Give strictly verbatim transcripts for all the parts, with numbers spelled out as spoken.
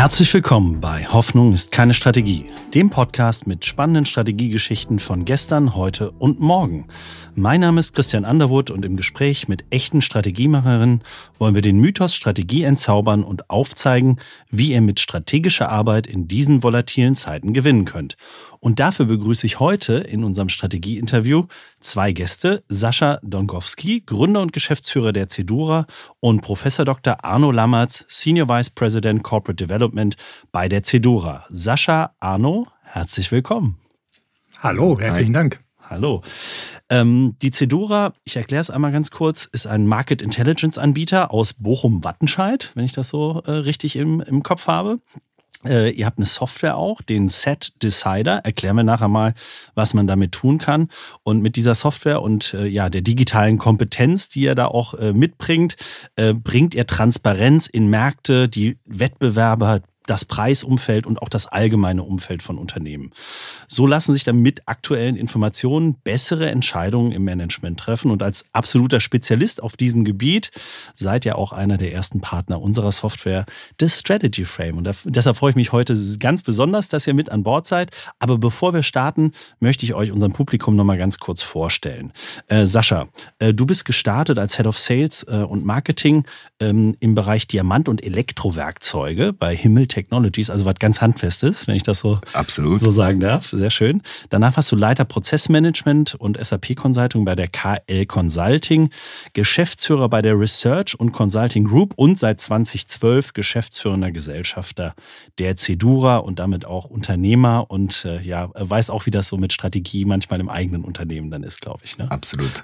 Herzlich willkommen bei Hoffnung ist keine Strategie, dem Podcast mit spannenden Strategiegeschichten von gestern, heute und morgen. Mein Name ist Christian Underwood und im Gespräch mit echten Strategiemacherinnen wollen wir den Mythos Strategie entzaubern und aufzeigen, wie ihr mit strategischer Arbeit in diesen volatilen Zeiten gewinnen könnt. Und dafür begrüße ich heute in unserem Strategie-Interview zwei Gäste, Sascha Dongowski, Gründer und Geschäftsführer der Cedura, und Professor Doktor Arno Lammertz, Senior Vice President Corporate Development bei der Cedura. Sascha, Arno, herzlich willkommen. Hallo, herzlichen Dank. Hallo. Ähm, die Cedura, ich erkläre es einmal ganz kurz, ist ein Market Intelligence Anbieter aus Bochum-Wattenscheid, wenn ich das so äh, richtig im, im Kopf habe. Äh, ihr habt eine Software auch, den Set Decider. Erklären wir nachher mal, was man damit tun kann. Und mit dieser Software und äh, ja der digitalen Kompetenz, die ihr da auch äh, mitbringt, äh, bringt ihr Transparenz in Märkte, die Wettbewerber, das Preisumfeld und auch das allgemeine Umfeld von Unternehmen. So lassen sich dann mit aktuellen Informationen bessere Entscheidungen im Management treffen. Und als absoluter Spezialist auf diesem Gebiet seid ihr auch einer der ersten Partner unserer Software, des Strategy Frame. Und deshalb freue ich mich heute ganz besonders, dass ihr mit an Bord seid. Aber bevor wir starten, möchte ich euch unserem Publikum noch mal ganz kurz vorstellen. Äh, Sascha, äh, du bist gestartet als Head of Sales äh, und Marketing ähm, im Bereich Diamant- und Elektrowerkzeuge bei Himmel Technologies, also was ganz Handfestes, wenn ich das so, Absolut. so sagen darf. Sehr schön. Danach warst du Leiter Prozessmanagement und S A P-Consulting bei der K L Consulting, Geschäftsführer bei der Research und Consulting Group und seit zweitausendzwölf geschäftsführender Gesellschafter der Cedura und damit auch Unternehmer und äh, ja, weiß auch, wie das so mit Strategie manchmal im eigenen Unternehmen dann ist, glaube ich. Ne? Absolut.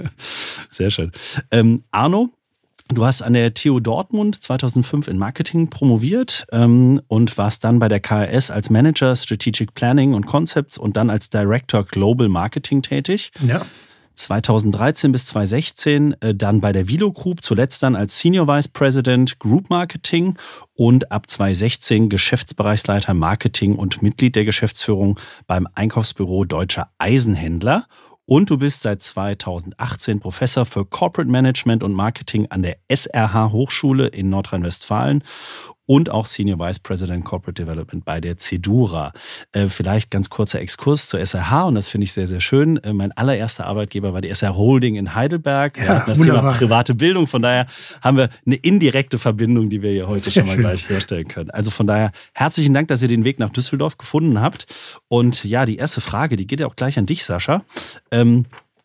Sehr schön. Ähm, Arno, du hast an der T U Dortmund zweitausendfünf in Marketing promoviert ähm, und warst dann bei der K R S als Manager Strategic Planning und Concepts und dann als Director Global Marketing tätig. Ja. zweitausenddreizehn bis zweitausendsechzehn äh, dann bei der Vilo Group, zuletzt dann als Senior Vice President Group Marketing und ab zweitausendsechzehn Geschäftsbereichsleiter Marketing und Mitglied der Geschäftsführung beim Einkaufsbüro Deutscher Eisenhändler. Und du bist seit zweitausendachtzehn Professor für Corporate Management und Marketing an der S R H Hochschule in Nordrhein-Westfalen und auch Senior Vice President Corporate Development bei der Cedura. Äh, vielleicht ganz kurzer Exkurs zur S R H und das finde ich sehr, sehr schön. Äh, mein allererster Arbeitgeber war die S R Holding in Heidelberg. Wir ja, hatten das wunderbar. Thema private Bildung, von daher haben wir eine indirekte Verbindung, die wir hier heute Sehr schon mal schön. gleich herstellen können. Also von daher herzlichen Dank, dass ihr den Weg nach Düsseldorf gefunden habt. Und ja, die erste Frage, die geht ja auch gleich an dich, Sascha. Ähm,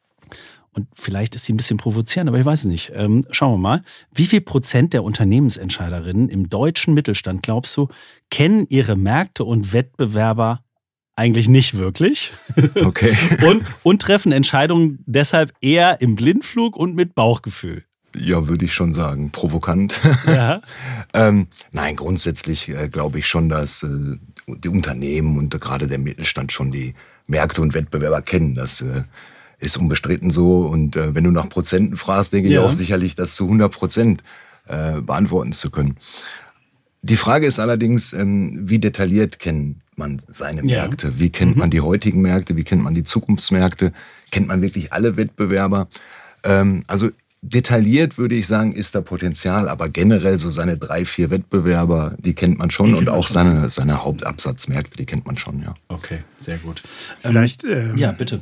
Und vielleicht ist sie ein bisschen provozierend, aber ich weiß es nicht. Ähm, schauen wir mal. Wie viel Prozent der Unternehmensentscheiderinnen im deutschen Mittelstand, glaubst du, kennen ihre Märkte und Wettbewerber eigentlich nicht wirklich? Okay. und, und treffen Entscheidungen deshalb eher im Blindflug und mit Bauchgefühl? Ja, würde ich schon sagen. Provokant. Ja. ähm, nein, grundsätzlich äh, glaube ich schon, dass äh, die Unternehmen und äh, gerade der Mittelstand schon die Märkte und Wettbewerber kennen. Das äh, ist unbestritten so. Und äh, wenn du nach Prozenten fragst, denke Ja. ich auch sicherlich, das zu hundert Prozent äh, beantworten zu können. Die Frage ist allerdings, ähm, wie detailliert kennt man seine Ja. Märkte? Wie kennt Mhm. man die heutigen Märkte? Wie kennt man die Zukunftsmärkte? Kennt man wirklich alle Wettbewerber? Ähm, also detailliert würde ich sagen, ist da Potenzial, aber generell so seine drei, vier Wettbewerber, die kennt man schon Die und kennt man auch schon. seine, seine Hauptabsatzmärkte, die kennt man schon, ja. Okay, sehr gut. Vielleicht, ähm, Ja, bitte.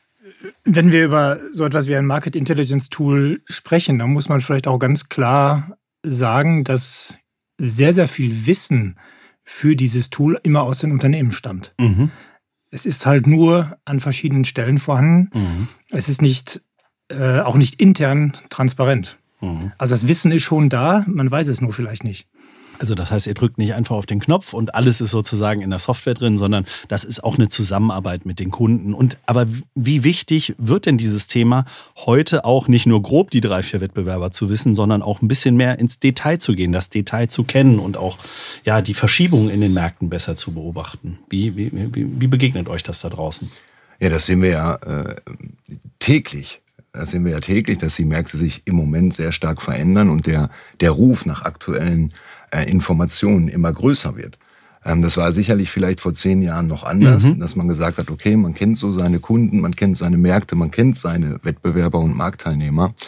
wenn wir über so etwas wie ein Market Intelligence Tool sprechen, dann muss man vielleicht auch ganz klar sagen, dass sehr, sehr viel Wissen für dieses Tool immer aus den Unternehmen stammt. Mhm. Es ist halt nur an verschiedenen Stellen vorhanden. Mhm. Es ist nicht, äh, auch nicht intern transparent. Mhm. Also das Wissen ist schon da, man weiß es nur vielleicht nicht. Also das heißt, ihr drückt nicht einfach auf den Knopf und alles ist sozusagen in der Software drin, sondern das ist auch eine Zusammenarbeit mit den Kunden. Und aber wie wichtig wird denn dieses Thema heute auch nicht nur grob die drei, vier Wettbewerber zu wissen, sondern auch ein bisschen mehr ins Detail zu gehen, das Detail zu kennen und auch ja die Verschiebungen in den Märkten besser zu beobachten? Wie, wie, wie, wie begegnet euch das da draußen? Ja, das sehen wir ja äh, täglich. Das sehen wir ja täglich, dass die Märkte sich im Moment sehr stark verändern und der, der Ruf nach aktuellen äh, Informationen immer größer wird. Ähm, das war sicherlich vielleicht vor zehn Jahren noch anders, mhm. dass man gesagt hat, okay, man kennt so seine Kunden, man kennt seine Märkte, man kennt seine Wettbewerber und Marktteilnehmer.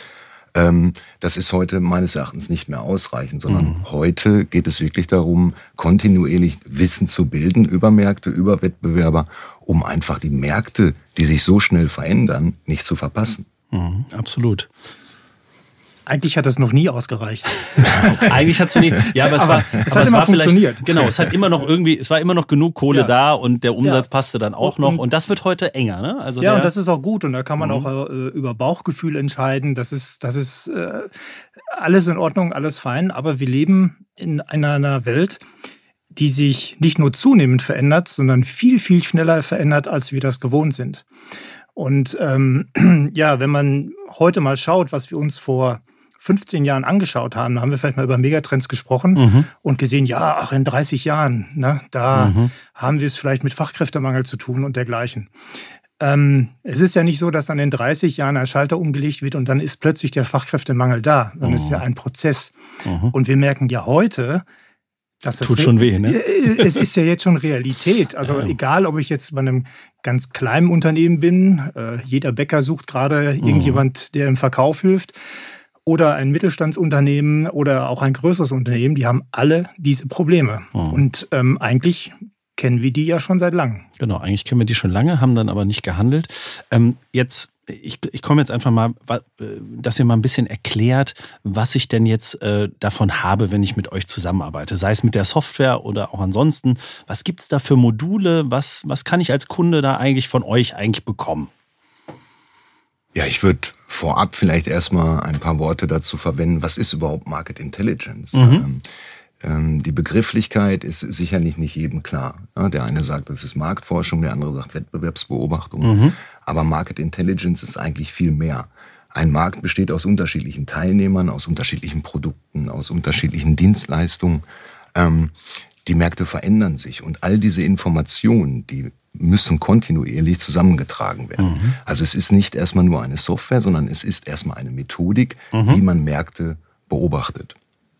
Ähm, das ist heute meines Erachtens nicht mehr ausreichend, sondern Mhm. heute geht es wirklich darum, kontinuierlich Wissen zu bilden über Märkte, über Wettbewerber, um einfach die Märkte, die sich so schnell verändern, nicht zu verpassen. Mhm, absolut. Eigentlich hat das noch nie ausgereicht. Eigentlich hat's nie. Ja, aber es Aber war, es aber hat immer war vielleicht, funktioniert. genau, es hat immer noch irgendwie, es war immer noch genug Kohle Ja. da und der Umsatz Ja. passte dann auch Und- noch und das wird heute enger, ne? Also Ja, der, und das ist auch gut. Und da kann man Mhm. auch äh, über Bauchgefühl entscheiden. Das ist, das ist äh, alles in Ordnung, alles fein. Aber wir leben in einer Welt, die sich nicht nur zunehmend verändert, sondern viel, viel schneller verändert, als wir das gewohnt sind. Und ähm, ja, wenn man heute mal schaut, was wir uns vor fünfzehn Jahren angeschaut haben, da haben wir vielleicht mal über Megatrends gesprochen Mhm. und gesehen, ja, ach, in dreißig Jahren, ne, da Mhm. haben wir es vielleicht mit Fachkräftemangel zu tun und dergleichen. Ähm, es ist ja nicht so, dass dann in dreißig Jahren ein Schalter umgelegt wird und dann ist plötzlich der Fachkräftemangel da, sondern es ist ja ein Prozess. Mhm. Und wir merken ja heute, dass das Tut re- schon weh, ne? Äh, Es ist ja jetzt schon Realität. Also Ja. egal, ob ich jetzt bei einem ganz kleinen Unternehmen bin, äh, jeder Bäcker sucht gerade Mhm. irgendjemand, der im Verkauf hilft, oder ein Mittelstandsunternehmen oder auch ein größeres Unternehmen, die haben alle diese Probleme. Mhm. Und ähm, eigentlich kennen wir die ja schon seit langem. Genau, eigentlich kennen wir die schon lange, haben dann aber nicht gehandelt. Ähm, jetzt, ich, ich komme jetzt einfach mal, wa- äh, dass ihr mal ein bisschen erklärt, was ich denn jetzt äh, davon habe, wenn ich mit euch zusammenarbeite. Sei es mit der Software oder auch ansonsten. Was gibt's da für Module? Was, was kann ich als Kunde da eigentlich von euch eigentlich bekommen? Ja, ich würde vorab vielleicht erstmal ein paar Worte dazu verwenden, was ist überhaupt Market Intelligence? Mhm. Ähm, ähm, die Begrifflichkeit ist sicherlich nicht jedem klar. Ja, der eine sagt, das ist Marktforschung, der andere sagt Wettbewerbsbeobachtung. Mhm. Aber Market Intelligence ist eigentlich viel mehr. Ein Markt besteht aus unterschiedlichen Teilnehmern, aus unterschiedlichen Produkten, aus unterschiedlichen Dienstleistungen. Ähm, die Märkte verändern sich und all diese Informationen, die müssen kontinuierlich zusammengetragen werden. Mhm. Also es ist nicht erstmal nur eine Software, sondern es ist erstmal eine Methodik, Mhm. wie man Märkte beobachtet.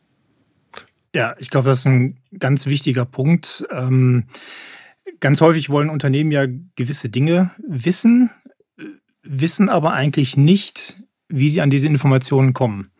Ja, ich glaube, das ist ein ganz wichtiger Punkt. Ähm, ganz häufig wollen Unternehmen ja gewisse Dinge wissen, wissen aber eigentlich nicht, wie sie an diese Informationen kommen.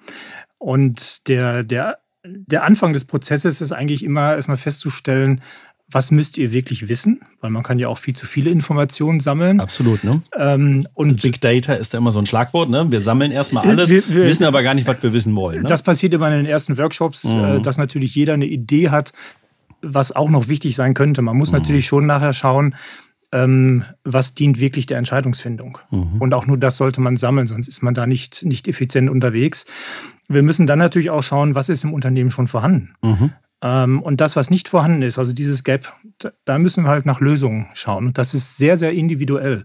Und der, der, der Anfang des Prozesses ist eigentlich immer erstmal festzustellen, was müsst ihr wirklich wissen, weil man kann ja auch viel zu viele Informationen sammeln. Absolut, ne? Ähm, und Big Data ist ja immer so ein Schlagwort, ne? Wir sammeln erstmal alles, Wir- wir- wissen aber gar nicht, was wir wissen wollen. Ne? das passiert immer in den ersten Workshops, Mhm. äh, dass natürlich jeder eine Idee hat, was auch noch wichtig sein könnte. Man muss Mhm. natürlich schon nachher schauen, ähm, was dient wirklich der Entscheidungsfindung. Mhm. Und auch nur das sollte man sammeln, sonst ist man da nicht, nicht effizient unterwegs. Wir müssen dann natürlich auch schauen, was ist im Unternehmen schon vorhanden. Mhm. Ähm, und das, was nicht vorhanden ist, also dieses Gap, da- da müssen wir halt nach Lösungen schauen. Und das ist sehr, sehr individuell,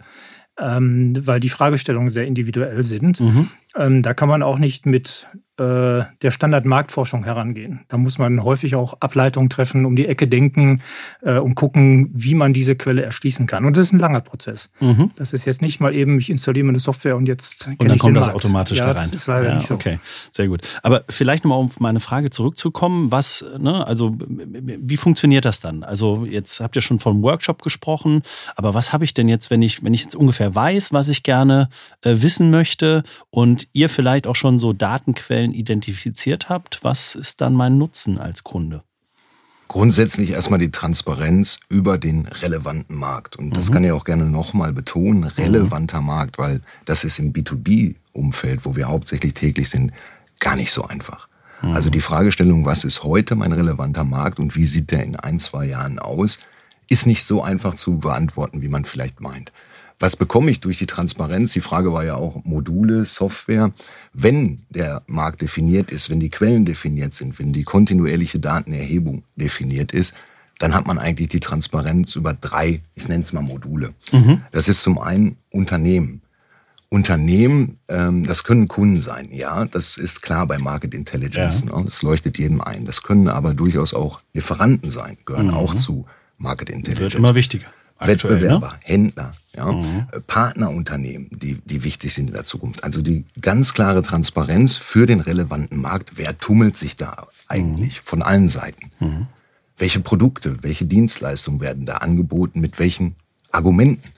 ähm, weil die Fragestellungen sehr individuell sind. Mhm. Ähm, da kann man auch nicht mit äh, der Standardmarktforschung herangehen. Da muss man häufig auch Ableitungen treffen, um die Ecke denken äh, und gucken, wie man diese Quelle erschließen kann. Und das ist ein langer Prozess. Mhm. Das ist jetzt nicht mal eben, ich installiere mir eine Software und jetzt kenn Und dann ich kommt den das Markt. automatisch ja, da rein. Das ist leider ja, nicht so. Okay, sehr gut. Aber vielleicht nochmal, um auf meine Frage zurückzukommen, was, ne, also wie funktioniert das dann? Also jetzt habt ihr schon vom Workshop gesprochen, aber was habe ich denn jetzt, wenn ich, wenn ich jetzt ungefähr weiß, was ich gerne äh, wissen möchte und ihr vielleicht auch schon so Datenquellen identifiziert habt, was ist dann mein Nutzen als Kunde? Grundsätzlich erstmal die Transparenz über den relevanten Markt. Und das Mhm. kann ich auch gerne nochmal betonen, relevanter Markt, weil das ist im B zwei B-Umfeld, wo wir hauptsächlich täglich sind, gar nicht so einfach. Mhm. Also die Fragestellung, was ist heute mein relevanter Markt und wie sieht der in ein, zwei Jahren aus, ist nicht so einfach zu beantworten, wie man vielleicht meint. Was bekomme ich durch die Transparenz? Die Frage war ja auch Module, Software. Wenn der Markt definiert ist, wenn die Quellen definiert sind, wenn die kontinuierliche Datenerhebung definiert ist, dann hat man eigentlich die Transparenz über drei, ich nenne es mal Module. Mhm. Das ist zum einen Unternehmen. Unternehmen, ähm, das können Kunden sein, ja, das ist klar bei Market Intelligence, Ja. ne? Das leuchtet jedem ein. Das können aber durchaus auch Lieferanten sein, gehören Mhm. auch zu Market Intelligence. Wird immer wichtiger. aktuell, Wettbewerber, ne? Händler, ja, Mhm. äh, Partnerunternehmen, die, die wichtig sind in der Zukunft. Also die ganz klare Transparenz für den relevanten Markt. Wer tummelt sich da eigentlich von allen Seiten? Mhm. Welche Produkte, welche Dienstleistungen werden da angeboten, mit welchen Argumenten?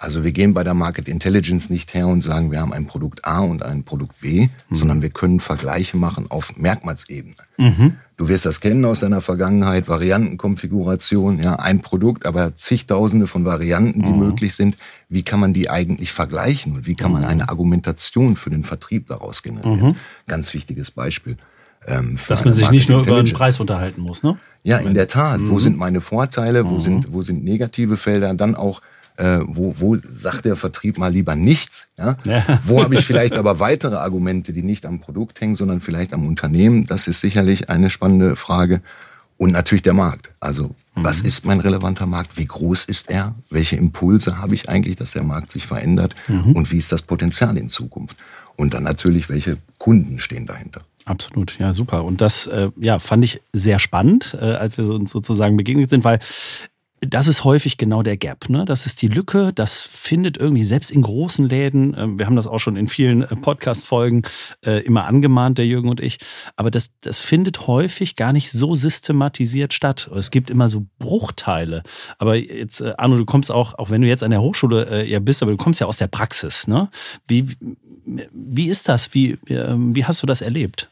Also wir gehen bei der Market Intelligence nicht her und sagen, wir haben ein Produkt A und ein Produkt B, mhm. sondern wir können Vergleiche machen auf Merkmalsebene. Mhm. Du wirst das kennen aus deiner Vergangenheit, Variantenkonfiguration, ja, ein Produkt, aber zigtausende von Varianten, die mhm. möglich sind. Wie kann man die eigentlich vergleichen und wie kann man eine Argumentation für den Vertrieb daraus generieren? Mhm. Ganz wichtiges Beispiel. Ähm, Dass man sich nicht nur über den Preis unterhalten muss, ne? Ja, in der Tat. Mhm. Wo sind meine Vorteile? Wo mhm. sind, wo sind negative Felder? Dann auch, äh, wo, wo sagt der Vertrieb mal lieber nichts? Ja? Ja. Wo habe ich vielleicht aber weitere Argumente, die nicht am Produkt hängen, sondern vielleicht am Unternehmen? Das ist sicherlich eine spannende Frage. Und natürlich der Markt. Also, mhm. was ist mein relevanter Markt? Wie groß ist er? Welche Impulse habe ich eigentlich, dass der Markt sich verändert? Mhm. Und wie ist das Potenzial in Zukunft? Und dann natürlich, welche Kunden stehen dahinter? Absolut, ja, super. Und das äh, ja, fand ich sehr spannend, äh, als wir uns sozusagen begegnet sind, weil das ist häufig genau der Gap, ne? Das ist die Lücke, das findet irgendwie selbst in großen Läden, äh, wir haben das auch schon in vielen äh, Podcast-Folgen äh, immer angemahnt, der Jürgen und ich, aber das, das findet häufig gar nicht so systematisiert statt. Es gibt immer so Bruchteile. Aber jetzt, äh, Arno, du kommst auch, auch wenn du jetzt an der Hochschule äh, ja bist, aber du kommst ja aus der Praxis, ne? Wie, wie ist das? Wie, äh, wie hast du das erlebt?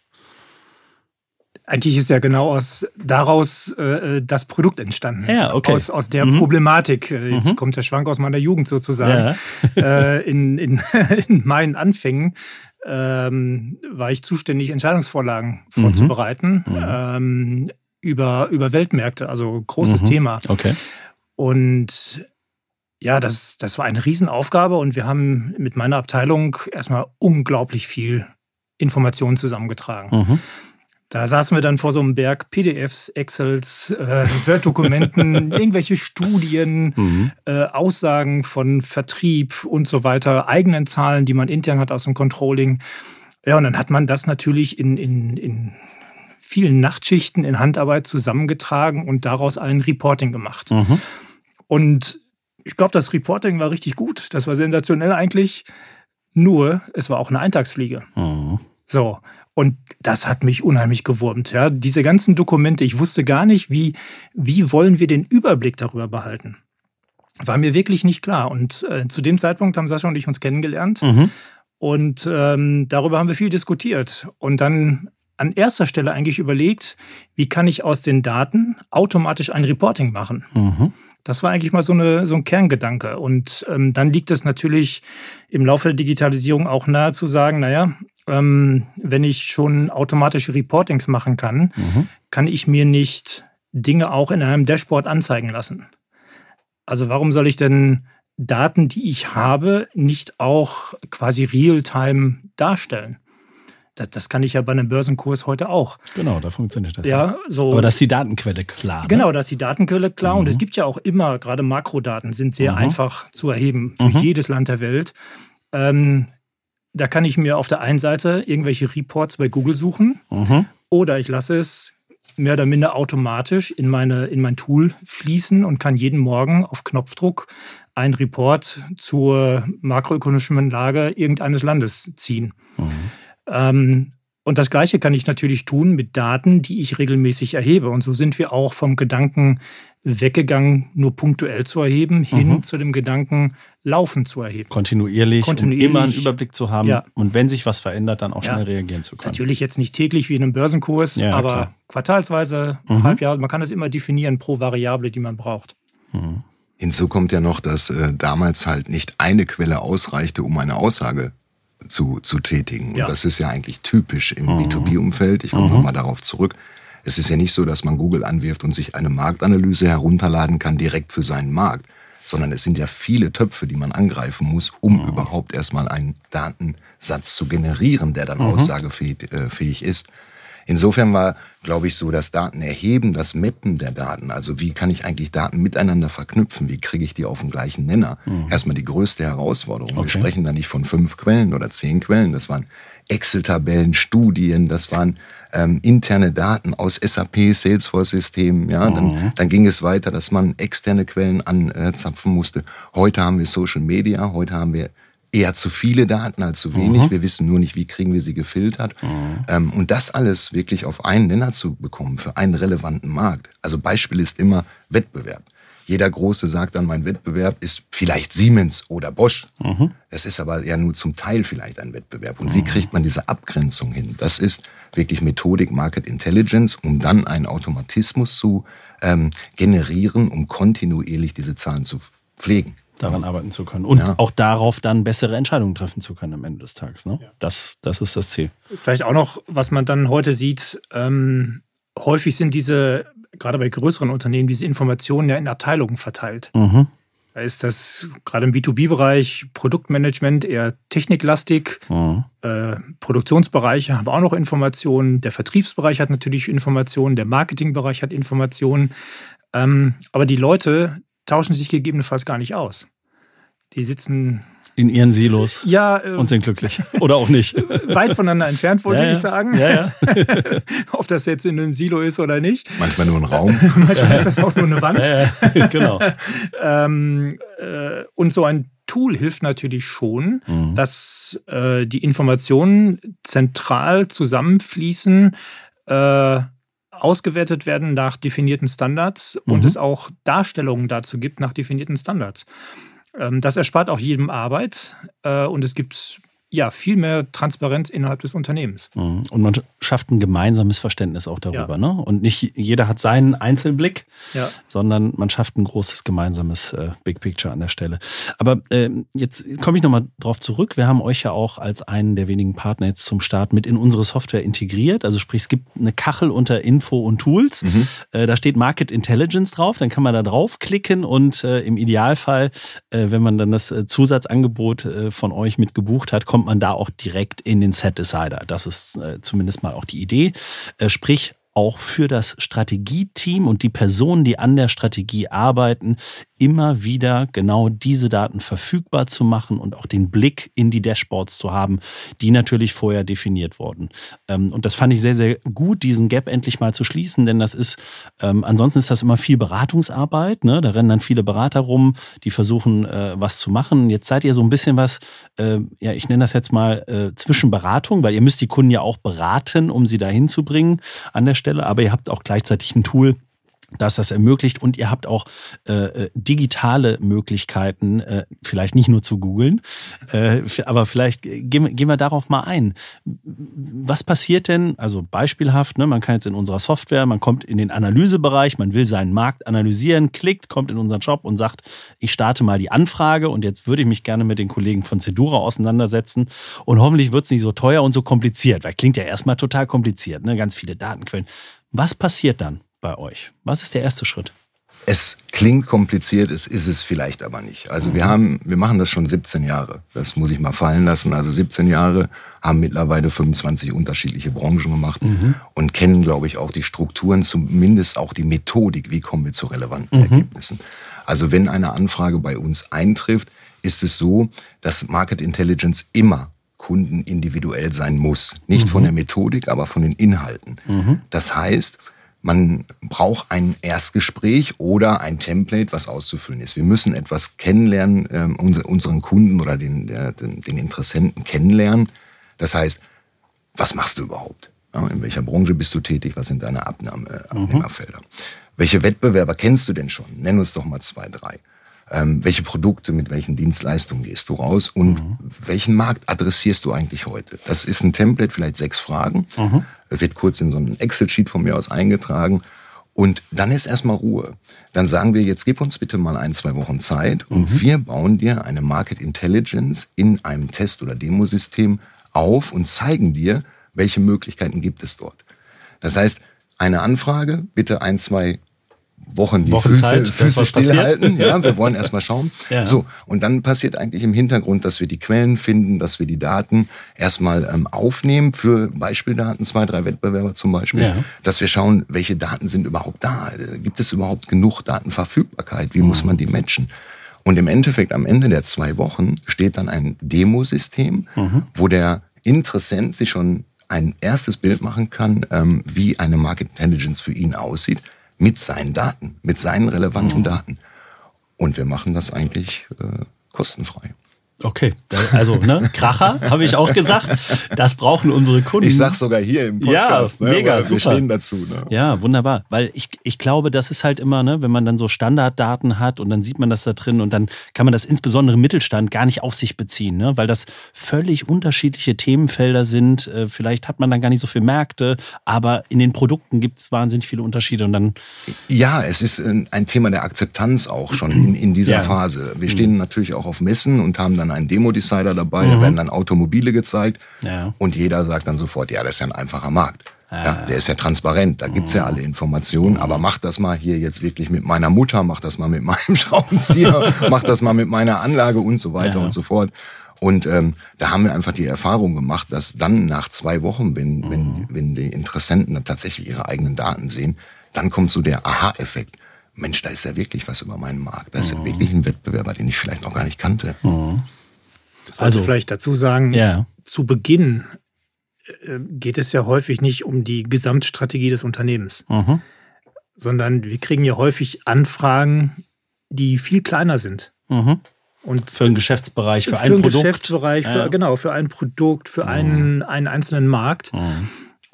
Eigentlich ist ja genau aus daraus äh, das Produkt entstanden. Ja, okay. Aus, aus der mhm. Problematik. Jetzt mhm. kommt der Schwank aus meiner Jugend sozusagen. Ja. äh, in, in, in meinen Anfängen ähm, war ich zuständig, Entscheidungsvorlagen vorzubereiten mhm. ähm, über, über Weltmärkte. Also großes mhm. Thema. Okay. Und ja, das, das war eine Riesenaufgabe und wir haben mit meiner Abteilung erstmal unglaublich viel Informationen zusammengetragen. Mhm. Da saßen wir dann vor so einem Berg P D Fs, Excels, äh, Word-Dokumenten, irgendwelche Studien, mhm. äh, Aussagen von Vertrieb und so weiter, eigenen Zahlen, die man intern hat aus dem Controlling. Ja, und dann hat man das natürlich in, in, in vielen Nachtschichten in Handarbeit zusammengetragen und daraus ein Reporting gemacht. Mhm. Und ich glaube, das Reporting war richtig gut. Das war sensationell eigentlich. Nur, es war auch eine Eintagsfliege. Mhm. So. Und das hat mich unheimlich gewurmt. Ja. Diese ganzen Dokumente, ich wusste gar nicht, wie, wie wollen wir den Überblick darüber behalten. War mir wirklich nicht klar. Und äh, zu dem Zeitpunkt haben Sascha und ich uns kennengelernt. Mhm. Und ähm, darüber haben wir viel diskutiert. Und dann an erster Stelle eigentlich überlegt, wie kann ich aus den Daten automatisch ein Reporting machen. Mhm. Das war eigentlich mal so, eine, so ein Kerngedanke. Und ähm, dann liegt es natürlich im Laufe der Digitalisierung auch nahe zu sagen, naja, ähm, wenn ich schon automatische Reportings machen kann, mhm. kann ich mir nicht Dinge auch in einem Dashboard anzeigen lassen. Also warum soll ich denn Daten, die ich habe, nicht auch quasi real-time darstellen? Das, das kann ich ja bei einem Börsenkurs heute auch. Genau, da funktioniert das. Ja, so. Aber da ist die Datenquelle klar. Ne? Genau, da ist die Datenquelle klar. Mhm. Und es gibt ja auch immer, gerade Makrodaten sind sehr mhm. einfach zu erheben für mhm. jedes Land der Welt. Ähm, da kann ich mir auf der einen Seite irgendwelche Reports bei Google suchen mhm. oder ich lasse es mehr oder minder automatisch in, meine, in mein Tool fließen und kann jeden Morgen auf Knopfdruck einen Report zur makroökonomischen Lage irgendeines Landes ziehen. Mhm. Ähm, und das Gleiche kann ich natürlich tun mit Daten, die ich regelmäßig erhebe. Und so sind wir auch vom Gedanken weggegangen, nur punktuell zu erheben, hin mhm. zu dem Gedanken, laufend zu erheben. Kontinuierlich, Kontinuierlich. um immer einen Überblick zu haben ja. und wenn sich was verändert, dann auch ja. schnell reagieren zu können. Natürlich jetzt nicht täglich wie in einem Börsenkurs, ja, aber klar. quartalsweise, mhm. halbjahr, man kann es immer definieren pro Variable, die man braucht. Mhm. Hinzu kommt ja noch, dass äh, damals halt nicht eine Quelle ausreichte, um eine Aussage zu, zu tätigen. Und ja. das ist ja eigentlich typisch im mhm. B zwei B-Umfeld. Ich komme mhm. nochmal darauf zurück. Es ist ja nicht so, dass man Google anwirft und sich eine Marktanalyse herunterladen kann direkt für seinen Markt, sondern es sind ja viele Töpfe, die man angreifen muss, um mhm. überhaupt erstmal einen Datensatz zu generieren, der dann mhm. aussagefähig äh, fähig ist. Insofern war, glaube ich, so das Datenerheben, das Mappen der Daten, also wie kann ich eigentlich Daten miteinander verknüpfen, wie kriege ich die auf den gleichen Nenner, mhm. erstmal die größte Herausforderung. Okay. Wir sprechen da nicht von fünf Quellen oder zehn Quellen, das waren Excel-Tabellen, Studien, das waren ähm, interne Daten aus S A P, Salesforce-Systemen. Ja, mhm. dann, dann ging es weiter, dass man externe Quellen anzapfen musste. Heute haben wir Social Media, heute haben wir eher zu viele Daten als zu wenig. Mhm. Wir wissen nur nicht, wie kriegen wir sie gefiltert. Mhm. Ähm, und das alles wirklich auf einen Nenner zu bekommen für einen relevanten Markt. Also Beispiel ist immer Wettbewerb. Jeder Große sagt dann, mein Wettbewerb ist vielleicht Siemens oder Bosch. Mhm. Das ist aber ja nur zum Teil vielleicht ein Wettbewerb. Und wie kriegt man diese Abgrenzung hin? Das ist wirklich Methodik Market Intelligence, um dann einen Automatismus zu ähm, generieren, um kontinuierlich diese Zahlen zu pflegen. Daran arbeiten zu können. Und ja. auch darauf dann bessere Entscheidungen treffen zu können am Ende des Tages. Ne? Ja. Das, das ist das Ziel. Vielleicht auch noch, was man dann heute sieht, ähm, häufig sind diese, gerade bei größeren Unternehmen, diese Informationen ja in Abteilungen verteilt. Mhm. Da ist das gerade im B zwei B-Bereich Produktmanagement eher techniklastig. Mhm. Äh, Produktionsbereiche haben auch noch Informationen. Der Vertriebsbereich hat natürlich Informationen. Der Marketingbereich hat Informationen. Ähm, aber die Leute tauschen sich gegebenenfalls gar nicht aus. Die sitzen in ihren Silos ja, äh, und sind glücklich. Oder auch nicht. Weit voneinander entfernt, wollte ja, ich sagen. Ja, ja. Ob das jetzt in einem Silo ist oder nicht. Manchmal nur ein Raum. Manchmal ist das auch nur eine Wand. Ja, ja. Genau. ähm, äh, und so ein Tool hilft natürlich schon, mhm. dass äh, die Informationen zentral zusammenfließen, äh, ausgewertet werden nach definierten Standards mhm. und es auch Darstellungen dazu gibt nach definierten Standards. Ähm, das erspart auch jedem Arbeit äh, und es gibt ja viel mehr Transparenz innerhalb des Unternehmens. Mhm. Und man schafft ein gemeinsames Verständnis auch darüber. Ja. Ne? Und nicht jeder hat seinen Einzelblick, ja. sondern man schafft ein großes gemeinsames äh, Big Picture an der Stelle. Aber äh, jetzt komme ich nochmal drauf zurück. Wir haben euch ja auch als einen der wenigen Partner jetzt zum Start mit in unsere Software integriert. Also sprich, es gibt eine Kachel unter Info und Tools. Mhm. Äh, da steht Market Intelligence drauf. Dann kann man da draufklicken und äh, im Idealfall, äh, wenn man dann das äh, Zusatzangebot äh, von euch mit gebucht hat, kommt man da auch direkt in den Set Decider. Das ist äh, zumindest mal auch die Idee. Äh, sprich, auch für das Strategieteam und die Personen, die an der Strategie arbeiten, immer wieder genau diese Daten verfügbar zu machen und auch den Blick in die Dashboards zu haben, die natürlich vorher definiert wurden. Und das fand ich sehr, sehr gut, diesen Gap endlich mal zu schließen, denn das ist, ähm, ansonsten ist das immer viel Beratungsarbeit, ne? Da rennen dann viele Berater rum, die versuchen, äh, was zu machen. Jetzt seid ihr so ein bisschen was, äh, ja, ich nenne das jetzt mal äh, Zwischenberatung, weil ihr müsst die Kunden ja auch beraten, um sie dahin zu bringen an der Stelle, aber ihr habt auch gleichzeitig ein Tool, das das ermöglicht und ihr habt auch äh, digitale Möglichkeiten, äh, vielleicht nicht nur zu googeln, äh, aber vielleicht gehen, gehen wir darauf mal ein. Was passiert denn, also beispielhaft, ne, man kann jetzt in unserer Software, man kommt in den Analysebereich, man will seinen Markt analysieren, klickt, kommt in unseren Shop und sagt, ich starte mal die Anfrage und jetzt würde ich mich gerne mit den Kollegen von Cedura auseinandersetzen und hoffentlich wird es nicht so teuer und so kompliziert, weil klingt ja erstmal total kompliziert, ne, ganz viele Datenquellen. Was passiert dann bei euch? Was ist der erste Schritt? Es klingt kompliziert, es ist es vielleicht aber nicht. Also mhm. wir haben, wir machen das schon siebzehn Jahre. Das muss ich mal fallen lassen. Also siebzehn Jahre, haben mittlerweile fünfundzwanzig unterschiedliche Branchen gemacht mhm. und kennen, glaube ich, auch die Strukturen, zumindest auch die Methodik. Wie kommen wir zu relevanten mhm. Ergebnissen? Also wenn eine Anfrage bei uns eintrifft, ist es so, dass Market Intelligence immer Kunden individuell sein muss. Nicht mhm. von der Methodik, aber von den Inhalten. Mhm. Das heißt, man braucht ein Erstgespräch oder ein Template, was auszufüllen ist. Wir müssen etwas kennenlernen, ähm, unseren Kunden oder den, der, den, den Interessenten kennenlernen. Das heißt, was machst du überhaupt? Ja, in welcher Branche bist du tätig? Was sind deine Abnahme, äh, Abnehmerfelder? Mhm. Welche Wettbewerber kennst du denn schon? Nenn uns doch mal zwei, drei. Ähm, welche Produkte, mit welchen Dienstleistungen gehst du raus? Und mhm. welchen Markt adressierst du eigentlich heute? Das ist ein Template, vielleicht sechs Fragen. Mhm. Wird kurz in so einen Excel-Sheet von mir aus eingetragen. Und dann ist erstmal Ruhe. Dann sagen wir, jetzt gib uns bitte mal ein, zwei Wochen Zeit und mhm. wir bauen dir eine Market Intelligence in einem Test- oder Demosystem auf und zeigen dir, welche Möglichkeiten gibt es dort. Das heißt, eine Anfrage, bitte ein, zwei Wochen die Wochenzeit, Füße, Füße stillhalten. Ja, wir wollen erstmal schauen. Ja. So, und dann passiert eigentlich im Hintergrund, dass wir die Quellen finden, dass wir die Daten erstmal ähm, aufnehmen für Beispieldaten, zwei, drei Wettbewerber zum Beispiel, ja. dass wir schauen, welche Daten sind überhaupt da. Gibt es überhaupt genug Datenverfügbarkeit? Wie mhm. muss man die matchen? Und im Endeffekt, am Ende der zwei Wochen steht dann ein Demosystem, mhm. wo der Interessent sich schon ein erstes Bild machen kann, ähm, wie eine Market Intelligence für ihn aussieht, mit seinen Daten, mit seinen relevanten mhm. Daten. Und wir machen das eigentlich äh, kostenfrei. Okay, also ne, Kracher, habe ich auch gesagt. Das brauchen unsere Kunden. Ich sag's sogar hier im Podcast. Ja, mega, ne? Wir super. stehen dazu. Ne? Ja, wunderbar. Weil ich, ich glaube, das ist halt immer, ne, wenn man dann so Standarddaten hat und dann sieht man das da drin und dann kann man das insbesondere im Mittelstand gar nicht auf sich beziehen, ne? Weil das völlig unterschiedliche Themenfelder sind. Vielleicht hat man dann gar nicht so viele Märkte, aber in den Produkten gibt es wahnsinnig viele Unterschiede und dann. Ja, es ist ein Thema der Akzeptanz auch schon in, in dieser ja. Phase. Wir stehen mhm. natürlich auch auf Messen und haben dann einen Demo-Decider dabei, mhm. da werden dann Automobile gezeigt ja. und jeder sagt dann sofort, ja, das ist ja ein einfacher Markt. Ja. Ja, der ist ja transparent, da gibt's ja alle Informationen, aber mach das mal hier jetzt wirklich mit meiner Mutter, mach das mal mit meinem Schraubenzieher, mach das mal mit meiner Anlage und so weiter ja. und so fort. Und ähm, da haben wir einfach die Erfahrung gemacht, dass dann nach zwei Wochen, wenn, mhm. wenn, wenn die Interessenten dann tatsächlich ihre eigenen Daten sehen, dann kommt so der Aha-Effekt. Mensch, da ist ja wirklich was über meinen Markt. Da ist mhm. ja wirklich ein Wettbewerber, den ich vielleicht noch gar nicht kannte. Mhm. Das wollte also ich vielleicht dazu sagen, ja. zu Beginn äh, geht es ja häufig nicht um die Gesamtstrategie des Unternehmens, mhm. sondern wir kriegen ja häufig Anfragen, die viel kleiner sind. Mhm. Und für einen Geschäftsbereich, für, für ein einen Produkt. Geschäftsbereich, für, ja. genau, für ein Produkt, für mhm. einen, einen einzelnen Markt. Mhm.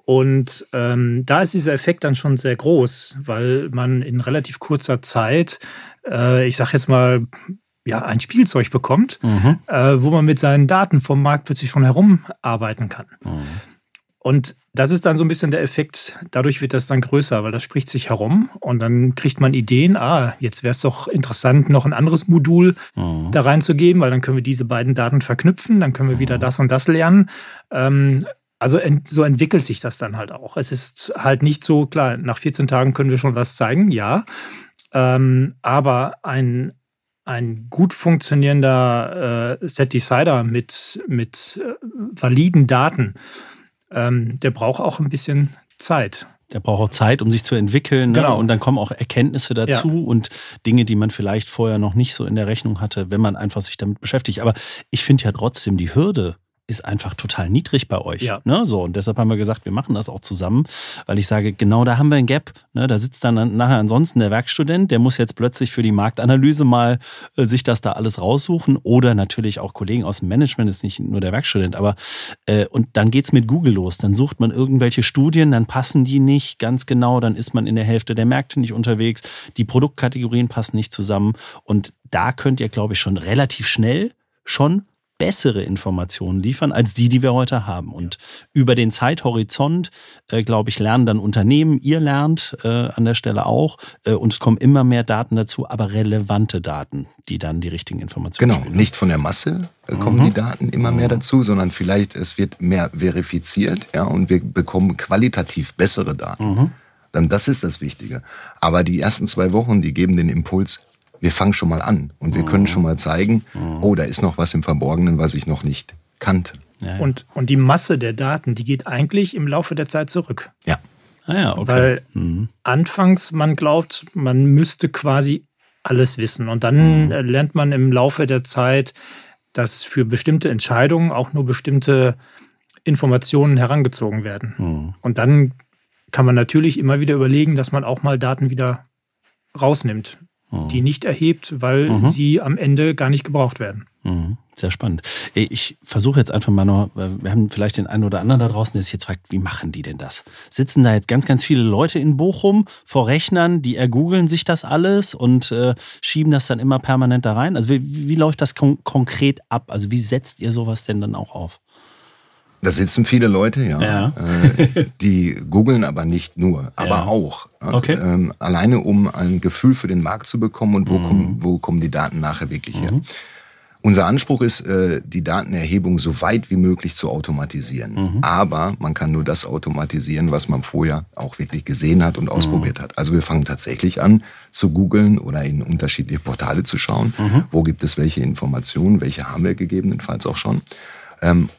Und ähm, da ist dieser Effekt dann schon sehr groß, weil man in relativ kurzer Zeit, äh, ich sag jetzt mal, ja, ein Spielzeug bekommt, mhm. äh, wo man mit seinen Daten vom Markt plötzlich schon herumarbeiten kann. Mhm. Und das ist dann so ein bisschen der Effekt, dadurch wird das dann größer, weil das spricht sich herum und dann kriegt man Ideen, ah, jetzt wäre es doch interessant, noch ein anderes Modul mhm. da reinzugeben, weil dann können wir diese beiden Daten verknüpfen, dann können wir wieder das und das lernen. Ähm, Also ent, so entwickelt sich das dann halt auch. Es ist halt nicht so, klar, nach vierzehn Tagen können wir schon was zeigen, ja. Ähm, aber ein, ein gut funktionierender äh, Set-Decider mit, mit äh, validen Daten, ähm, der braucht auch ein bisschen Zeit. Der braucht auch Zeit, um sich zu entwickeln. Ne? Genau. Und dann kommen auch Erkenntnisse dazu ja. und Dinge, die man vielleicht vorher noch nicht so in der Rechnung hatte, wenn man einfach sich damit beschäftigt. Aber ich finde ja trotzdem, die Hürde ist einfach total niedrig bei euch. Ja. Ne? So, und deshalb haben wir gesagt, wir machen das auch zusammen, weil ich sage, genau da haben wir ein Gap. Ne? Da sitzt dann nachher ansonsten der Werkstudent, der muss jetzt plötzlich für die Marktanalyse mal äh, sich das da alles raussuchen oder natürlich auch Kollegen aus dem Management, ist nicht nur der Werkstudent, aber äh, und dann geht's mit Google los. Dann sucht man irgendwelche Studien, dann passen die nicht ganz genau, dann ist man in der Hälfte der Märkte nicht unterwegs, die Produktkategorien passen nicht zusammen und da könnt ihr, glaube ich, schon relativ schnell schon bessere Informationen liefern als die, die wir heute haben. Und über den Zeithorizont, äh, glaube ich, lernen dann Unternehmen, ihr lernt äh, an der Stelle auch äh, und es kommen immer mehr Daten dazu, aber relevante Daten, die dann die richtigen Informationen Genau, spielen. nicht von der Masse äh, kommen mhm. die Daten immer mehr dazu, sondern vielleicht es wird mehr verifiziert, ja, und wir bekommen qualitativ bessere Daten. Mhm. Dann das ist das Wichtige. Aber die ersten zwei Wochen, die geben den Impuls, wir fangen schon mal an und wir können schon mal zeigen, oh, da ist noch was im Verborgenen, was ich noch nicht kannte. Ja, ja. Und, und die Masse der Daten, die geht eigentlich im Laufe der Zeit zurück. Ja. Ah ja, okay. Weil mhm. anfangs man glaubt, man müsste quasi alles wissen. Und dann mhm. lernt man im Laufe der Zeit, dass für bestimmte Entscheidungen auch nur bestimmte Informationen herangezogen werden. Mhm. Und dann kann man natürlich immer wieder überlegen, dass man auch mal Daten wieder rausnimmt, die nicht erhebt, weil mhm. sie am Ende gar nicht gebraucht werden. Mhm. Sehr spannend. Ich versuche jetzt einfach mal noch, wir haben vielleicht den einen oder anderen da draußen, der sich jetzt fragt, wie machen die denn das? Sitzen da jetzt ganz, ganz viele Leute in Bochum vor Rechnern, die ergoogeln sich das alles und äh, schieben das dann immer permanent da rein? Also wie, wie läuft das kon- konkret ab? Also wie setzt ihr sowas denn dann auch auf? Da sitzen viele Leute, ja, ja. Äh, die googeln aber nicht nur, aber ja. auch. Okay. Ähm, alleine um ein Gefühl für den Markt zu bekommen und wo, mhm. kommen, wo kommen die Daten nachher wirklich her. Mhm. Unser Anspruch ist, äh, die Datenerhebung so weit wie möglich zu automatisieren. Mhm. Aber man kann nur das automatisieren, was man vorher auch wirklich gesehen hat und ausprobiert mhm. hat. Also wir fangen tatsächlich an zu googeln oder in unterschiedliche Portale zu schauen. Mhm. Wo gibt es welche Informationen, welche haben wir gegebenenfalls auch schon. Um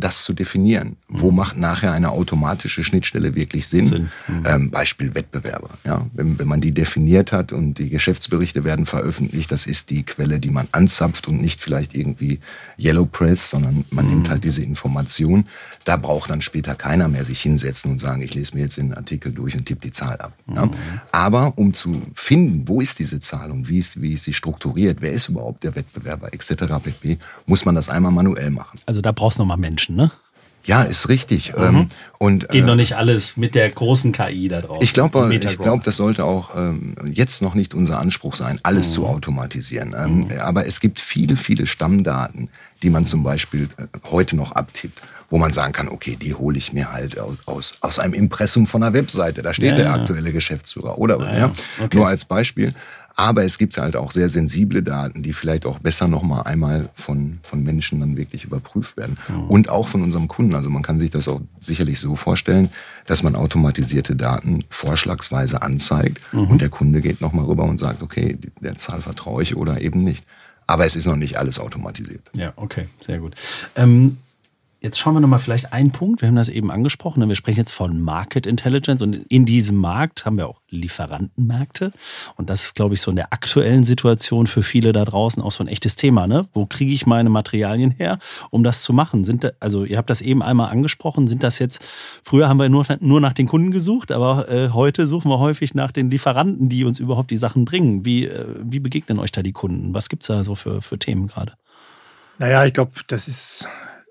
das zu definieren. Mhm. Wo macht nachher eine automatische Schnittstelle wirklich Sinn? Sinn. Mhm. Ähm, Beispiel Wettbewerber. Ja? Wenn, wenn man die definiert hat und die Geschäftsberichte werden veröffentlicht, das ist die Quelle, die man anzapft und nicht vielleicht irgendwie Yellow Press, sondern man mhm. nimmt halt diese Information. Da braucht dann später keiner mehr sich hinsetzen und sagen, ich lese mir jetzt den Artikel durch und tippe die Zahl ab. Mhm. Ja? Aber um zu finden, wo ist diese Zahl und wie ist, wie ist sie strukturiert, wer ist überhaupt der Wettbewerber et cetera pp., muss man das einmal manuell machen. Also da brauchst du nochmal Menschen, ne? Ja, ist richtig. Mhm. Und, Geht äh, noch nicht alles mit der großen K I da drauf. Ich glaube, ich glaube, das sollte auch ähm, jetzt noch nicht unser Anspruch sein, alles mhm. zu automatisieren. Ähm, mhm. Aber es gibt viele, viele Stammdaten, die man zum Beispiel äh, heute noch abtippt, wo man sagen kann, okay, die hole ich mir halt aus, aus, aus einem Impressum von einer Webseite. Da steht ja, der ja. aktuelle Geschäftsführer oder, oder ja, ja. Okay. Nur als Beispiel. Aber es gibt halt auch sehr sensible Daten, die vielleicht auch besser nochmal einmal von, von Menschen dann wirklich überprüft werden. Mhm. Und auch von unserem Kunden. Also man kann sich das auch sicherlich so vorstellen, dass man automatisierte Daten vorschlagsweise anzeigt mhm. und der Kunde geht nochmal rüber und sagt, okay, der Zahl vertraue ich oder eben nicht. Aber es ist noch nicht alles automatisiert. Ja, okay, sehr gut. Ähm Jetzt schauen wir nochmal vielleicht einen Punkt. Wir haben das eben angesprochen. Wir sprechen jetzt von Market Intelligence und in diesem Markt haben wir auch Lieferantenmärkte. Und das ist, glaube ich, so in der aktuellen Situation für viele da draußen auch so ein echtes Thema. Ne? Wo kriege ich meine Materialien her, um das zu machen? Sind da, also ihr habt das eben einmal angesprochen. Sind das jetzt, früher haben wir nur, nur nach den Kunden gesucht, aber äh, heute suchen wir häufig nach den Lieferanten, die uns überhaupt die Sachen bringen. Wie, äh, wie begegnen euch da die Kunden? Was gibt es da so für, für Themen gerade? Naja, ich glaube, das ist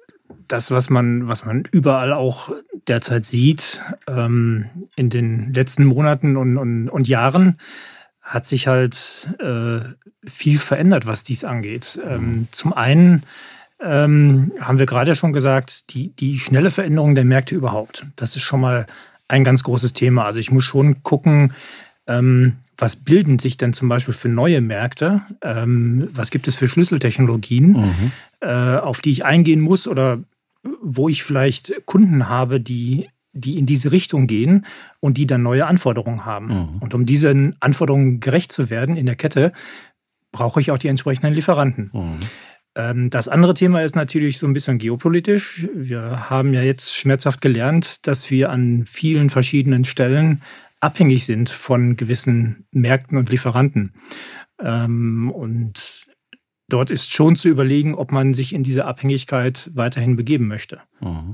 das, was man, was man überall auch derzeit sieht. Ähm, in den letzten Monaten und, und, und Jahren hat sich halt äh, viel verändert, was dies angeht. Ähm, zum einen ähm, haben wir gerade schon gesagt, die, die schnelle Veränderung der Märkte überhaupt. Das ist schon mal ein ganz großes Thema. Also ich muss schon gucken, ähm, was bilden sich denn zum Beispiel für neue Märkte? Ähm, was gibt es für Schlüsseltechnologien, mhm. äh, auf die ich eingehen muss oder wo ich vielleicht Kunden habe, die, die in diese Richtung gehen und die dann neue Anforderungen haben. Mhm. Und um diesen Anforderungen gerecht zu werden in der Kette, brauche ich auch die entsprechenden Lieferanten. Mhm. Ähm, das andere Thema ist natürlich so ein bisschen geopolitisch. Wir haben ja jetzt schmerzhaft gelernt, dass wir an vielen verschiedenen Stellen abhängig sind von gewissen Märkten und Lieferanten. Ähm, und dort ist schon zu überlegen, ob man sich in diese Abhängigkeit weiterhin begeben möchte. Mhm.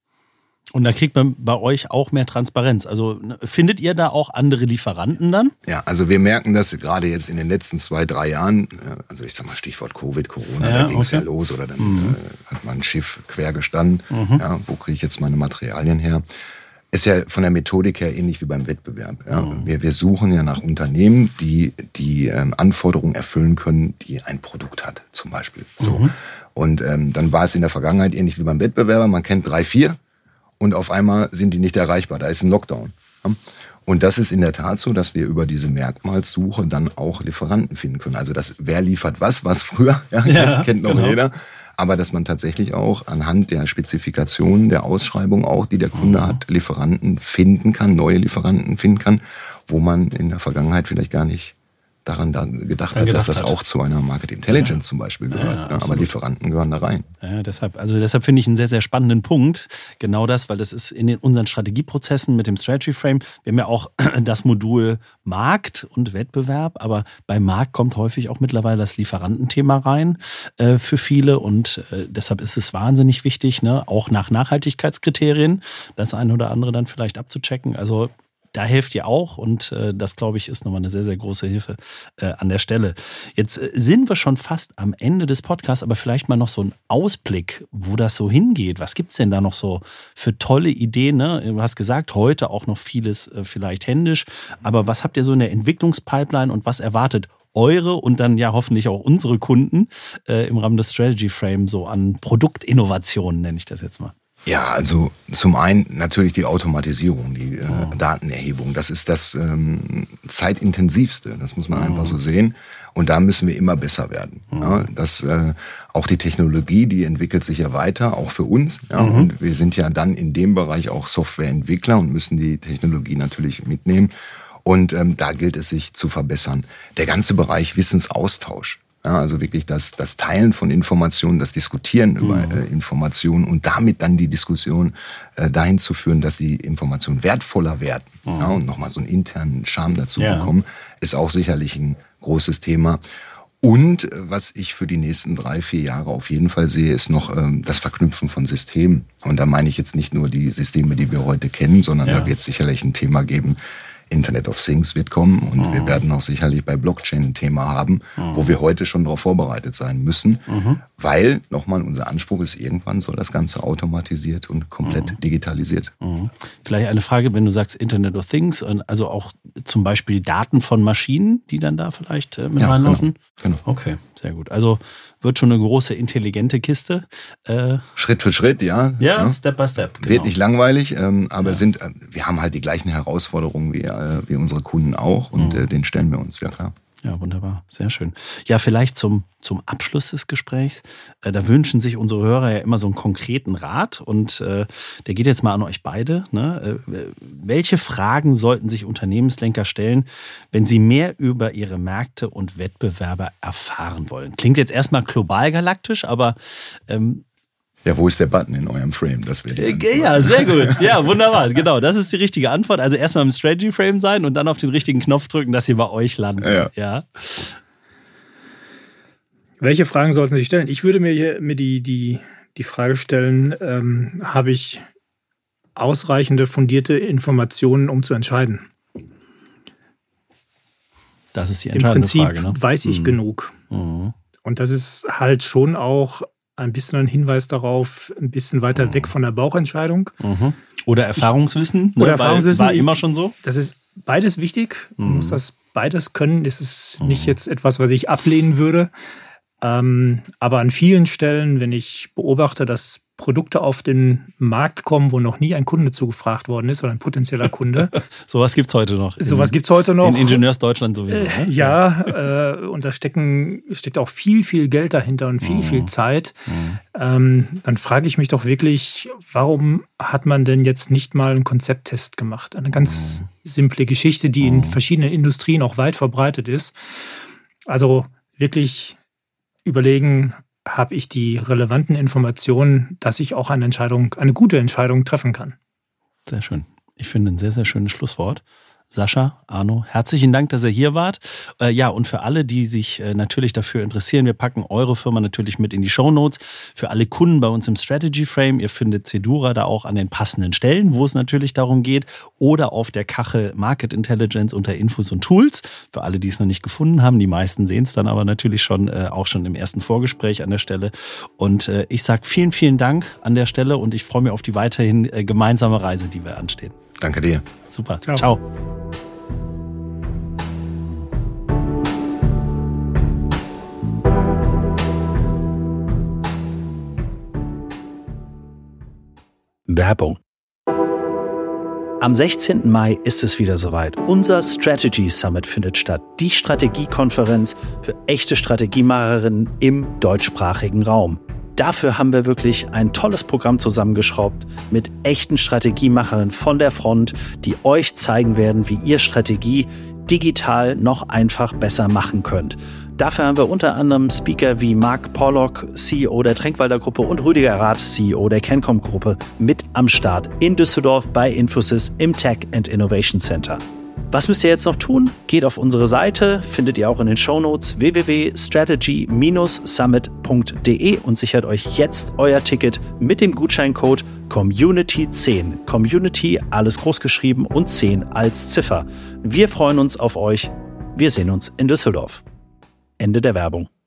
Und da kriegt man bei euch auch mehr Transparenz. Also findet ihr da auch andere Lieferanten dann? Ja, also wir merken das gerade jetzt in den letzten zwei, drei Jahren. Also ich sag mal Stichwort Covid, Corona, ja, da ging es okay. ja los. Oder dann mhm. äh, hat man ein Schiff quer gestanden. Mhm. Ja, wo kriege ich jetzt meine Materialien her? Ist ja von der Methodik her ähnlich wie beim Wettbewerb. Ja. Mhm. Wir, wir suchen ja nach Unternehmen, die die ähm, Anforderungen erfüllen können, die ein Produkt hat, zum Beispiel. So. Mhm. Und ähm, dann war es in der Vergangenheit ähnlich wie beim Wettbewerber. Man kennt drei, vier und auf einmal sind die nicht erreichbar. Da ist ein Lockdown. Ja. Und das ist in der Tat so, dass wir über diese Merkmalssuche dann auch Lieferanten finden können. Also das, wer liefert was, was früher, ja, ja, kennt, kennt noch genau. jeder. Aber dass man tatsächlich auch anhand der Spezifikationen, der Ausschreibung auch, die der Kunde mhm. hat, Lieferanten finden kann, neue Lieferanten finden kann, wo man in der Vergangenheit vielleicht gar nicht daran da gedacht hat, gedacht dass das hat. auch zu einer Market Intelligence ja. zum Beispiel gehört. Ja, ja, aber Lieferanten gehören da rein. Ja, deshalb, also deshalb finde ich einen sehr, sehr spannenden Punkt. Genau das, weil das ist in den, unseren Strategieprozessen mit dem Strategy Frame. Wir haben ja auch das Modul Markt und Wettbewerb, aber bei Markt kommt häufig auch mittlerweile das Lieferantenthema rein äh, für viele und äh, deshalb ist es wahnsinnig wichtig, ne, auch nach Nachhaltigkeitskriterien das eine oder andere dann vielleicht abzuchecken. Also da helft ihr auch und äh, das, glaube ich, ist nochmal eine sehr, sehr große Hilfe äh, an der Stelle. Jetzt äh, sind wir schon fast am Ende des Podcasts, aber vielleicht mal noch so ein Ausblick, wo das so hingeht. Was gibt's denn da noch so für tolle Ideen? Ne? Du hast gesagt, heute auch noch vieles äh, vielleicht händisch, aber was habt ihr so in der Entwicklungspipeline und was erwartet eure und dann ja hoffentlich auch unsere Kunden äh, im Rahmen des Strategy Frame so an Produktinnovationen, nenne ich das jetzt mal? Ja, also zum einen natürlich die Automatisierung, die äh, oh. Datenerhebung. Das ist das ähm, zeitintensivste, das muss man oh. einfach so sehen. Und da müssen wir immer besser werden. Oh. Ja, das, äh, auch die Technologie, die entwickelt sich ja weiter, auch für uns. Ja, mhm. Und wir sind ja dann in dem Bereich auch Softwareentwickler und müssen die Technologie natürlich mitnehmen. Und ähm, da gilt es sich zu verbessern. Der ganze Bereich Wissensaustausch. Ja, also wirklich das, das Teilen von Informationen, das Diskutieren mhm. über äh, Informationen und damit dann die Diskussion äh, dahin zu führen, dass die Informationen wertvoller werden mhm. ja, und nochmal so einen internen Charme dazu ja. bekommen, ist auch sicherlich ein großes Thema. Und was ich für die nächsten drei, vier Jahre auf jeden Fall sehe, ist noch ähm, das Verknüpfen von Systemen. Und da meine ich jetzt nicht nur die Systeme, die wir heute kennen, sondern ja. da wird es sicherlich ein Thema geben. Internet of Things wird kommen und mhm. wir werden auch sicherlich bei Blockchain ein Thema haben, mhm. wo wir heute schon darauf vorbereitet sein müssen, mhm. weil, nochmal, unser Anspruch ist, irgendwann soll das Ganze automatisiert und komplett mhm. digitalisiert. Mhm. Vielleicht eine Frage, wenn du sagst Internet of Things, also auch zum Beispiel Daten von Maschinen, die dann da vielleicht mit ja, reinlaufen? Genau, genau. Okay, sehr gut. Also wird schon eine große, intelligente Kiste. Äh, Schritt für Schritt, ja. Ja, ja. Step by Step. Genau. Wird nicht langweilig, ähm, aber ja. sind, wir haben halt die gleichen Herausforderungen wie, äh, wie unsere Kunden auch und mhm. äh, den stellen wir uns, ja klar. Ja, wunderbar. Sehr schön. Ja, vielleicht zum, zum Abschluss des Gesprächs. Äh, da wünschen sich unsere Hörer ja immer so einen konkreten Rat und äh, der geht jetzt mal an euch beide. Ne? Äh, welche Fragen sollten sich Unternehmenslenker stellen, wenn sie mehr über ihre Märkte und Wettbewerber erfahren wollen? Klingt jetzt erstmal global galaktisch, aber ähm, ja, wo ist der Button in eurem Frame? Das wäre äh, ja, sehr gut. Ja, wunderbar. Genau, das ist die richtige Antwort. Also erstmal im Strategy Frame sein und dann auf den richtigen Knopf drücken, dass sie bei euch landen. Ja. ja. Welche Fragen sollten Sie stellen? Ich würde mir, hier, mir die, die, die Frage stellen, ähm, habe ich ausreichende, fundierte Informationen, um zu entscheiden? Das ist die entscheidende Frage. Im Prinzip Frage, ne? weiß ich mhm. genug. Mhm. Und das ist halt schon auch ein bisschen ein Hinweis darauf, ein bisschen weiter mhm. weg von der Bauchentscheidung. Mhm. Oder Erfahrungswissen. Ich, oder ne, Erfahrungswissen. War immer schon so. Das ist beides wichtig. Man mhm. muss das beides können. Das ist mhm. nicht jetzt etwas, was ich ablehnen würde. Ähm, aber an vielen Stellen, wenn ich beobachte, dass Produkte auf den Markt kommen, wo noch nie ein Kunde zugefragt worden ist oder ein potenzieller Kunde. Sowas gibt es heute noch. Sowas gibt es heute noch. In Ingenieursdeutschland sowieso. Äh, ne? Ja, äh, und da stecken, steckt auch viel, viel Geld dahinter und viel, mhm. viel Zeit. Mhm. Ähm, dann frage ich mich doch wirklich, warum hat man denn jetzt nicht mal einen Konzepttest gemacht? Eine ganz mhm. simple Geschichte, die in verschiedenen Industrien auch weit verbreitet ist. Also wirklich überlegen, habe ich die relevanten Informationen, dass ich auch eine Entscheidung, eine gute Entscheidung treffen kann. Sehr schön. Ich finde ein sehr, sehr schönes Schlusswort. Sascha, Arno, herzlichen Dank, dass ihr hier wart. Äh, ja, und für alle, die sich äh, natürlich dafür interessieren, wir packen eure Firma natürlich mit in die Shownotes. Für alle Kunden bei uns im Strategy Frame, ihr findet Cedura da auch an den passenden Stellen, wo es natürlich darum geht, oder auf der Kachel Market Intelligence unter Infos und Tools. Für alle, die es noch nicht gefunden haben, die meisten sehen es dann aber natürlich schon, äh, auch schon im ersten Vorgespräch an der Stelle. Und äh, ich sage vielen, vielen Dank an der Stelle und ich freue mich auf die weiterhin äh, gemeinsame Reise, die wir anstehen. Danke dir. Super. Ciao. Ciao. Werbung. Am sechzehnten Mai ist es wieder soweit. Unser Strategy Summit findet statt. Die Strategiekonferenz für echte Strategiemacherinnen im deutschsprachigen Raum. Dafür haben wir wirklich ein tolles Programm zusammengeschraubt mit echten Strategiemacherinnen von der Front, die euch zeigen werden, wie ihr Strategie digital noch einfach besser machen könnt. Dafür haben wir unter anderem Speaker wie Mark Pollock, C E O der Tränkwalder Gruppe, und Rüdiger Rath, C E O der Kencom Gruppe, mit am Start in Düsseldorf bei Infosys im Tech and Innovation Center. Was müsst ihr jetzt noch tun? Geht auf unsere Seite, findet ihr auch in den Shownotes w w w punkt strategy dash summit punkt d e und sichert euch jetzt euer Ticket mit dem Gutscheincode Community zehn. Community, alles groß geschrieben und zehn als Ziffer. Wir freuen uns auf euch. Wir sehen uns in Düsseldorf. Ende der Werbung.